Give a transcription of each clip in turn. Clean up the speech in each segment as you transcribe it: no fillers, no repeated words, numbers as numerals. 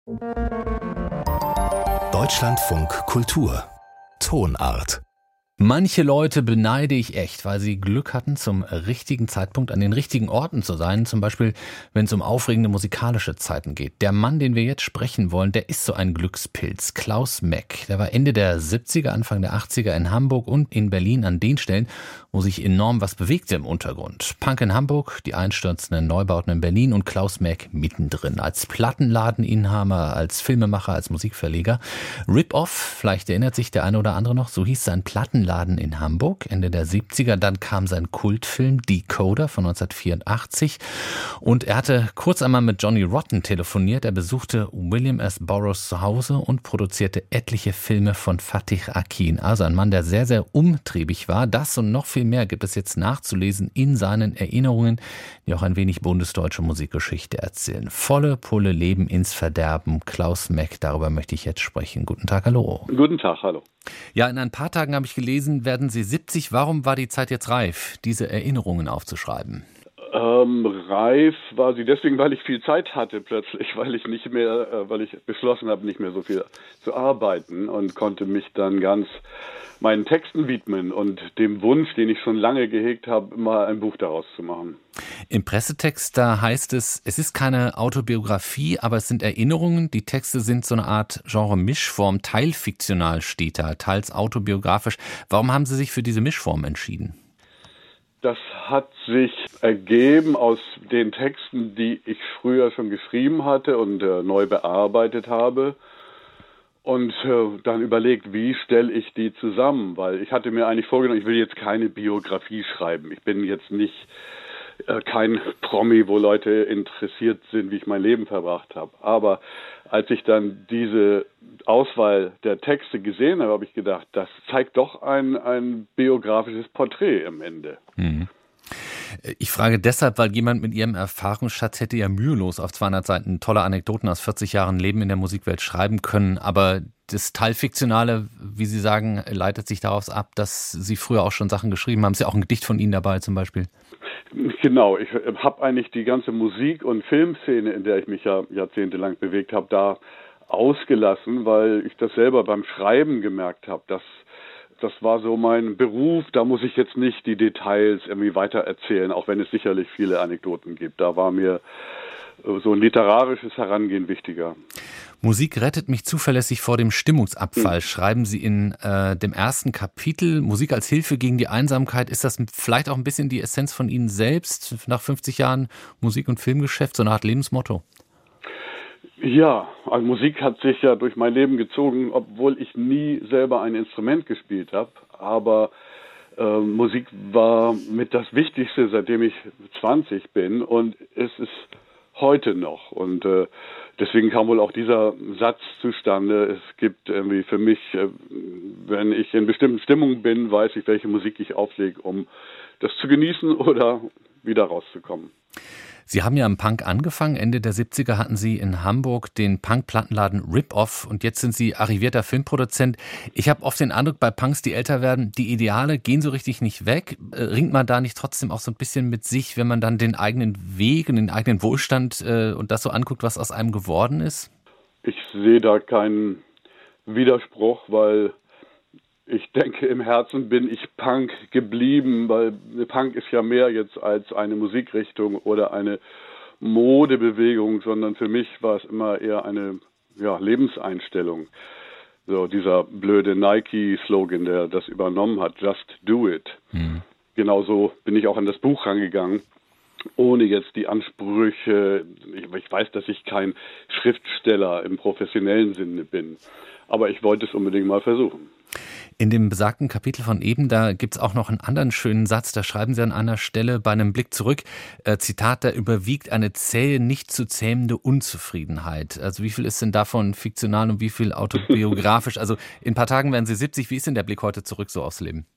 Deutschlandfunk Kultur Tonart. Manche Leute beneide ich echt, weil sie Glück hatten, zum richtigen Zeitpunkt an den richtigen Orten zu sein. Zum Beispiel, wenn es um aufregende musikalische Zeiten geht. Der Mann, den wir jetzt sprechen wollen, der ist so ein Glückspilz. Klaus Meck. Der war Ende der 70er, Anfang der 80er in Hamburg und in Berlin an den Stellen, wo sich enorm was bewegte im Untergrund. Punk in Hamburg, die einstürzenden Neubauten in Berlin und Klaus Meck mittendrin. Als Plattenladeninhaber, als Filmemacher, als Musikverleger. Rip-Off, vielleicht erinnert sich der eine oder andere noch, so hieß sein Plattenladen in Hamburg, Ende der 70er. Dann kam sein Kultfilm Decoder von 1984 und er hatte kurz einmal mit Johnny Rotten telefoniert. Er besuchte William S. Burroughs zu Hause und produzierte etliche Filme von Fatih Akin. Also ein Mann, der sehr, sehr umtriebig war. Das und noch viel mehr gibt es jetzt nachzulesen in seinen Erinnerungen, die auch ein wenig bundesdeutsche Musikgeschichte erzählen. Volle Pulle Leben ins Verderben. Klaus Meck, darüber möchte ich jetzt sprechen. Guten Tag, hallo. Guten Tag, hallo. Ja, in ein paar Tagen habe ich gelesen, werden Sie 70. Warum war die Zeit jetzt reif, diese Erinnerungen aufzuschreiben? Reif war sie deswegen, weil ich viel Zeit hatte plötzlich, weil ich beschlossen habe, nicht mehr so viel zu arbeiten und konnte mich dann ganz meinen Texten widmen und dem Wunsch, den ich schon lange gehegt habe, mal ein Buch daraus zu machen. Im Pressetext, da heißt es ist keine Autobiografie, aber es sind Erinnerungen. Die Texte sind so eine Art Genre-Mischform, teilfiktional steht da, teils autobiografisch. Warum haben Sie sich für diese Mischform entschieden? Das hat sich ergeben aus den Texten, die ich früher schon geschrieben hatte und neu bearbeitet habe. Und dann überlegt, wie stelle ich die zusammen? Weil ich hatte mir eigentlich vorgenommen, ich will jetzt keine Biografie schreiben. Ich bin jetzt nicht kein Promi, wo Leute interessiert sind, wie ich mein Leben verbracht habe. Aber als ich dann diese Auswahl der Texte gesehen habe, habe ich gedacht, das zeigt doch ein biografisches Porträt am Ende. Mhm. Ich frage deshalb, weil jemand mit Ihrem Erfahrungsschatz hätte ja mühelos auf 200 Seiten tolle Anekdoten aus 40 Jahren Leben in der Musikwelt schreiben können. Aber das Teilfiktionale, wie Sie sagen, leitet sich daraus ab, dass Sie früher auch schon Sachen geschrieben haben. Ist ja auch ein Gedicht von Ihnen dabei zum Beispiel. Genau, ich habe eigentlich die ganze Musik- und Filmszene, in der ich mich ja jahrzehntelang bewegt habe, da ausgelassen, weil ich das selber beim Schreiben gemerkt habe, dass das war so mein Beruf, da muss ich jetzt nicht die Details irgendwie weiter erzählen, auch wenn es sicherlich viele Anekdoten gibt. Da war mir so ein literarisches Herangehen wichtiger. Musik rettet mich zuverlässig vor dem Stimmungsabfall, schreiben Sie in dem ersten Kapitel. Musik als Hilfe gegen die Einsamkeit. Ist das vielleicht auch ein bisschen die Essenz von Ihnen selbst, nach 50 Jahren Musik- und Filmgeschäft, so eine Art Lebensmotto? Ja, also Musik hat sich ja durch mein Leben gezogen, obwohl ich nie selber ein Instrument gespielt habe. Aber Musik war mit das Wichtigste, seitdem ich 20 bin, und es ist heute noch. Und deswegen kam wohl auch dieser Satz zustande. Es gibt irgendwie für mich, wenn ich in bestimmten Stimmungen bin, weiß ich, welche Musik ich auflege, um das zu genießen oder wieder rauszukommen. Sie haben ja im Punk angefangen. Ende der 70er hatten Sie in Hamburg den Punk-Plattenladen Rip-Off und jetzt sind Sie arrivierter Filmproduzent. Ich habe oft den Eindruck, bei Punks, die älter werden, die Ideale gehen so richtig nicht weg. Ringt man da nicht trotzdem auch so ein bisschen mit sich, wenn man dann den eigenen Weg und den eigenen Wohlstand und das so anguckt, was aus einem geworden ist? Ich sehe da keinen Widerspruch, weil ich denke, im Herzen bin ich Punk geblieben, weil Punk ist ja mehr jetzt als eine Musikrichtung oder eine Modebewegung, sondern für mich war es immer eher eine Lebenseinstellung. So dieser blöde Nike-Slogan, der das übernommen hat, just do it. Genauso bin ich auch an das Buch rangegangen, ohne jetzt die Ansprüche, ich weiß, dass ich kein Schriftsteller im professionellen Sinne bin, aber ich wollte es unbedingt mal versuchen. In dem besagten Kapitel von eben, da gibt es auch noch einen anderen schönen Satz, da schreiben Sie an einer Stelle bei einem Blick zurück, Zitat, da überwiegt eine zähe, nicht zu zähmende Unzufriedenheit. Also wie viel ist denn davon fiktional und wie viel autobiografisch? Also in ein paar Tagen werden Sie 70, wie ist denn der Blick heute zurück so aufs Leben?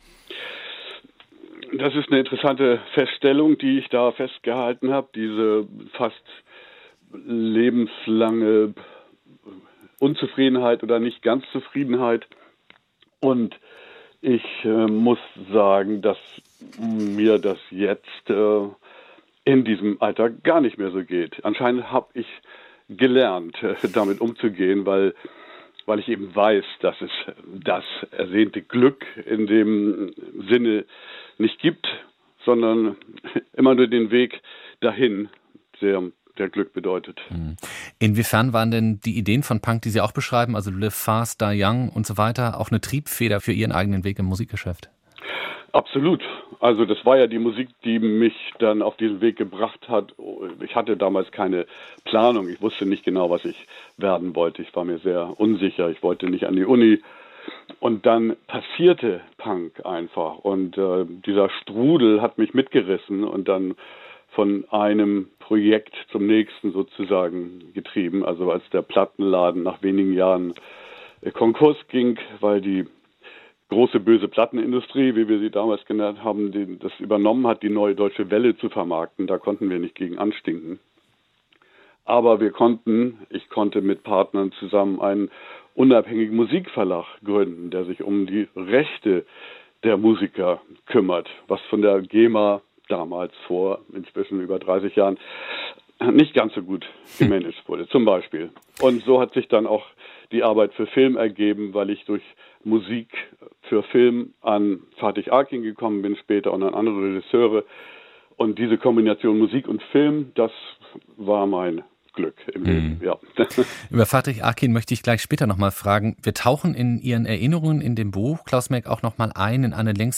Das ist eine interessante Feststellung, die ich da festgehalten habe, diese fast lebenslange Unzufriedenheit oder nicht ganz Zufriedenheit. Und ich muss sagen, dass mir das jetzt in diesem Alter gar nicht mehr so geht. Anscheinend habe ich gelernt, damit umzugehen, weil ich eben weiß, dass es das ersehnte Glück in dem Sinne nicht gibt, sondern immer nur den Weg dahin, der Glück bedeutet. Inwiefern waren denn die Ideen von Punk, die Sie auch beschreiben, also Live Fast, Die Young und so weiter, auch eine Triebfeder für Ihren eigenen Weg im Musikgeschäft? Absolut. Also das war ja die Musik, die mich dann auf diesen Weg gebracht hat. Ich hatte damals keine Planung. Ich wusste nicht genau, was ich werden wollte. Ich war mir sehr unsicher. Ich wollte nicht an die Uni. Und dann passierte Punk einfach. Und dieser Strudel hat mich mitgerissen und dann von einem Projekt zum nächsten sozusagen getrieben. Also als der Plattenladen nach wenigen Jahren Konkurs ging, weil die große böse Plattenindustrie, wie wir sie damals genannt haben, das übernommen hat, die Neue Deutsche Welle zu vermarkten. Da konnten wir nicht gegen anstinken. Aber ich konnte mit Partnern zusammen einen unabhängigen Musikverlag gründen, der sich um die Rechte der Musiker kümmert, was von der GEMA damals vor inzwischen über 30 Jahren nicht ganz so gut gemanagt wurde, zum Beispiel. Und so hat sich dann auch die Arbeit für Film ergeben, weil ich durch Musik für Film an Fatih Akin gekommen bin später und an andere Regisseure. Und diese Kombination Musik und Film, das war mein Glück im Leben, ja. Über Fatih Akin möchte ich gleich später nochmal fragen. Wir tauchen in Ihren Erinnerungen in dem Buch, Klaus Meck, auch nochmal in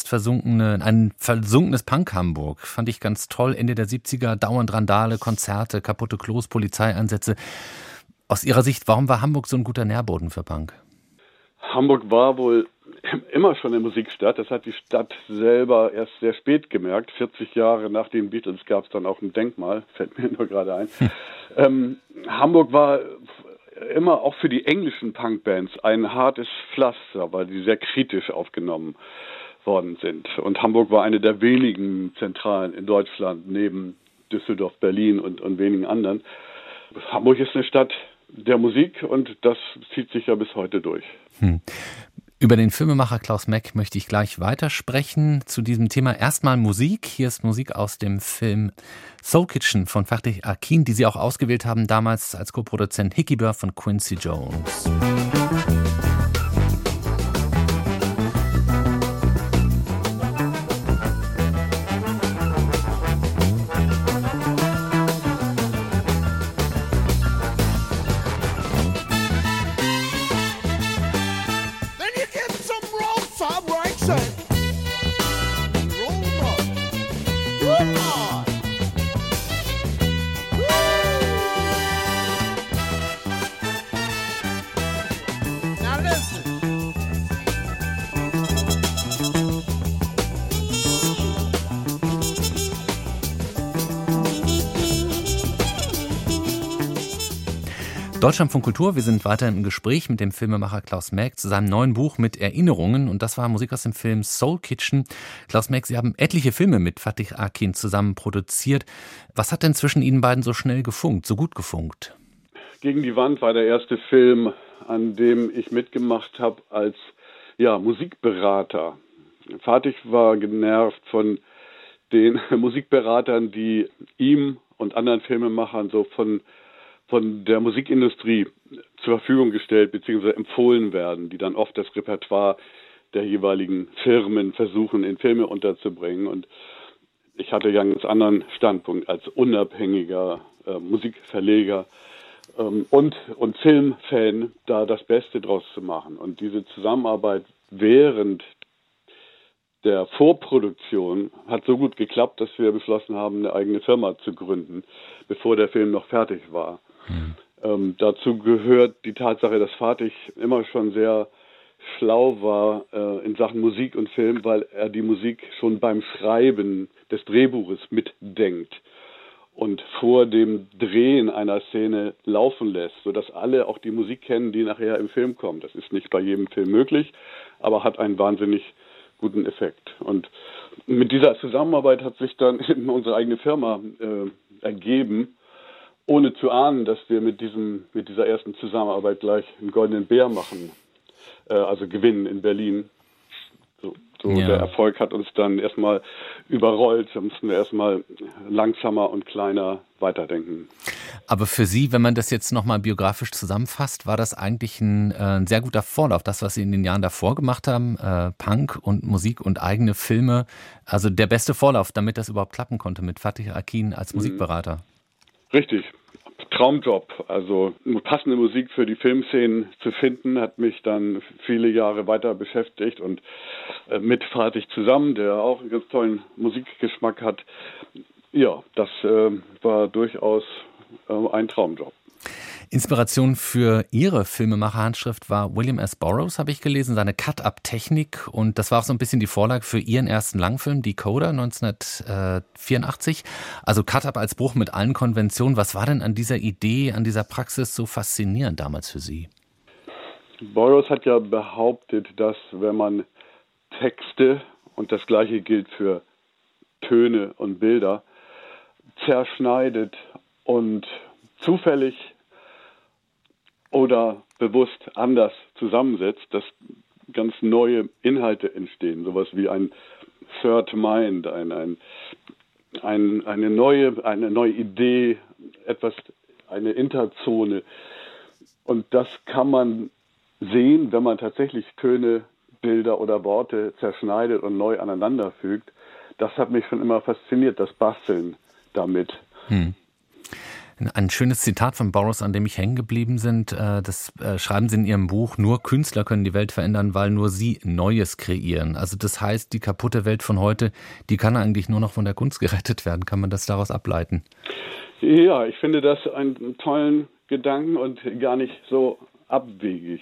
ein versunkenes Punk-Hamburg. Fand ich ganz toll. Ende der 70er, dauernd Randale, Konzerte, kaputte Klos, Polizeieinsätze. Aus Ihrer Sicht, warum war Hamburg so ein guter Nährboden für Punk? Hamburg war wohl immer schon eine Musikstadt. Das hat die Stadt selber erst sehr spät gemerkt. 40 Jahre nach den Beatles gab es dann auch ein Denkmal, fällt mir nur gerade ein. Hamburg war immer auch für die englischen Punkbands ein hartes Pflaster, weil die sehr kritisch aufgenommen worden sind. Und Hamburg war eine der wenigen Zentralen in Deutschland, neben Düsseldorf, Berlin und wenigen anderen. Hamburg ist eine Stadt der Musik und das zieht sich ja bis heute durch. Über den Filmemacher Klaus Meck möchte ich gleich weitersprechen. Zu diesem Thema erstmal Musik. Hier ist Musik aus dem Film Soul Kitchen von Fatih Akin, die Sie auch ausgewählt haben, damals als Co-Produzent Hickey Burr von Quincy Jones. Deutschlandfunk Kultur, wir sind weiter im Gespräch mit dem Filmemacher Klaus Meck zu seinem neuen Buch mit Erinnerungen und das war Musik aus dem Film Soul Kitchen. Klaus Meck, Sie haben etliche Filme mit Fatih Akin zusammen produziert. Was hat denn zwischen Ihnen beiden so schnell gefunkt, so gut gefunkt? Gegen die Wand war der erste Film, an dem ich mitgemacht habe als Musikberater. Fatih war genervt von den Musikberatern, die ihm und anderen Filmemachern so von der Musikindustrie zur Verfügung gestellt bzw. empfohlen werden, die dann oft das Repertoire der jeweiligen Firmen versuchen, in Filme unterzubringen. Und ich hatte ja einen ganz anderen Standpunkt als unabhängiger Musikverleger und Filmfan, da das Beste draus zu machen. Und diese Zusammenarbeit während der Vorproduktion hat so gut geklappt, dass wir beschlossen haben, eine eigene Firma zu gründen, bevor der Film noch fertig war. Dazu gehört die Tatsache, dass Fatih immer schon sehr schlau war in Sachen Musik und Film, weil er die Musik schon beim Schreiben des Drehbuches mitdenkt und vor dem Drehen einer Szene laufen lässt, sodass alle auch die Musik kennen, die nachher im Film kommt. Das ist nicht bei jedem Film möglich, aber hat einen wahnsinnig guten Effekt. Und mit dieser Zusammenarbeit hat sich dann eben unsere eigene Firma ergeben, ohne zu ahnen, dass wir mit dieser ersten Zusammenarbeit gleich einen Goldenen Bär machen, also gewinnen in Berlin. Der Erfolg hat uns dann erstmal überrollt. Da mussten wir erstmal langsamer und kleiner weiterdenken. Aber für Sie, wenn man das jetzt nochmal biografisch zusammenfasst, war das eigentlich ein sehr guter Vorlauf. Das, was Sie in den Jahren davor gemacht haben, Punk und Musik und eigene Filme, also der beste Vorlauf, damit das überhaupt klappen konnte mit Fatih Akin als Musikberater. Richtig. Traumjob. Also passende Musik für die Filmszenen zu finden, hat mich dann viele Jahre weiter beschäftigt und mit Fatih zusammen, der auch einen ganz tollen Musikgeschmack hat. Ja, das war durchaus ein Traumjob. Inspiration für Ihre Filmemacher-Handschrift war William S. Burroughs, habe ich gelesen, seine Cut-Up-Technik. Und das war auch so ein bisschen die Vorlage für Ihren ersten Langfilm, Decoder, 1984. Also Cut-Up als Bruch mit allen Konventionen. Was war denn an dieser Idee, an dieser Praxis so faszinierend damals für Sie? Burroughs hat ja behauptet, dass wenn man Texte, und das Gleiche gilt für Töne und Bilder, zerschneidet und zufällig oder bewusst anders zusammensetzt, dass ganz neue Inhalte entstehen. Sowas wie ein Third Mind, eine neue Idee, eine Interzone. Und das kann man sehen, wenn man tatsächlich Töne, Bilder oder Worte zerschneidet und neu aneinander fügt. Das hat mich schon immer fasziniert, das Basteln damit. Ein schönes Zitat von Burroughs, an dem ich hängen geblieben sind, das schreiben Sie in Ihrem Buch: Nur Künstler können die Welt verändern, weil nur sie Neues kreieren. Also das heißt, die kaputte Welt von heute, die kann eigentlich nur noch von der Kunst gerettet werden. Kann man das daraus ableiten? Ja, ich finde das einen tollen Gedanken und gar nicht so abwegig,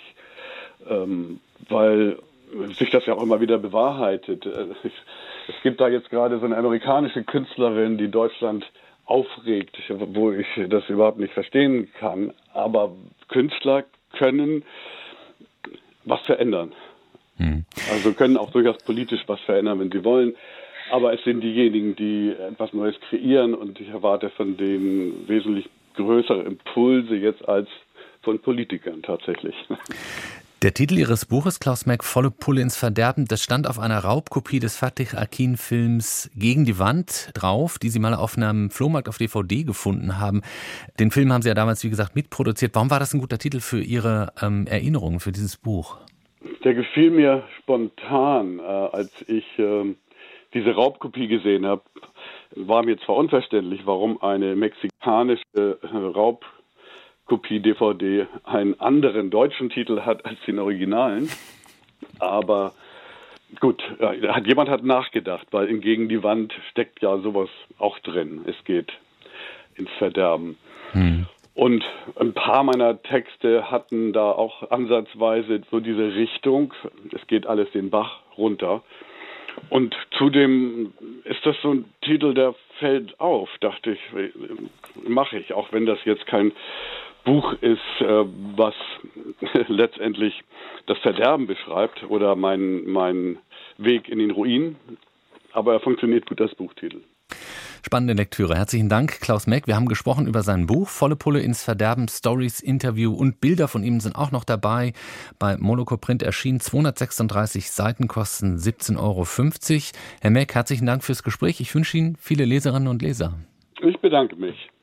weil sich das ja auch immer wieder bewahrheitet. Es gibt da jetzt gerade so eine amerikanische Künstlerin, die Deutschland aufregt, wo ich das überhaupt nicht verstehen kann. Aber Künstler können was verändern. Also können auch durchaus politisch was verändern, wenn sie wollen. Aber es sind diejenigen, die etwas Neues kreieren, und ich erwarte von denen wesentlich größere Impulse jetzt als von Politikern tatsächlich. Der Titel Ihres Buches, Klaus Meck, Volle Pulle ins Verderben, das stand auf einer Raubkopie des Fatih Akin-Films Gegen die Wand drauf, die Sie mal auf einem Flohmarkt auf DVD gefunden haben. Den Film haben Sie ja damals, wie gesagt, mitproduziert. Warum war das ein guter Titel für Ihre Erinnerungen, für dieses Buch? Der gefiel mir spontan, als ich diese Raubkopie gesehen habe. War mir zwar unverständlich, warum eine mexikanische Raubkopie-DVD einen anderen deutschen Titel hat als den Originalen. Aber gut, jemand hat nachgedacht, weil in Gegen die Wand steckt ja sowas auch drin. Es geht ins Verderben. Und ein paar meiner Texte hatten da auch ansatzweise so diese Richtung. Es geht alles den Bach runter. Und zudem ist das so ein Titel, der fällt auf, dachte ich, mache ich, auch wenn das jetzt kein Buch ist, was letztendlich das Verderben beschreibt oder mein Weg in den Ruin. Aber er funktioniert gut als Buchtitel. Spannende Lektüre. Herzlichen Dank, Klaus Meck. Wir haben gesprochen über sein Buch Volle Pulle ins Verderben. Stories, Interview und Bilder von ihm sind auch noch dabei. Bei Moloko Print erschienen, 236 Seiten, kosten 17,50 €. Herr Meck, herzlichen Dank fürs Gespräch. Ich wünsche Ihnen viele Leserinnen und Leser. Ich bedanke mich.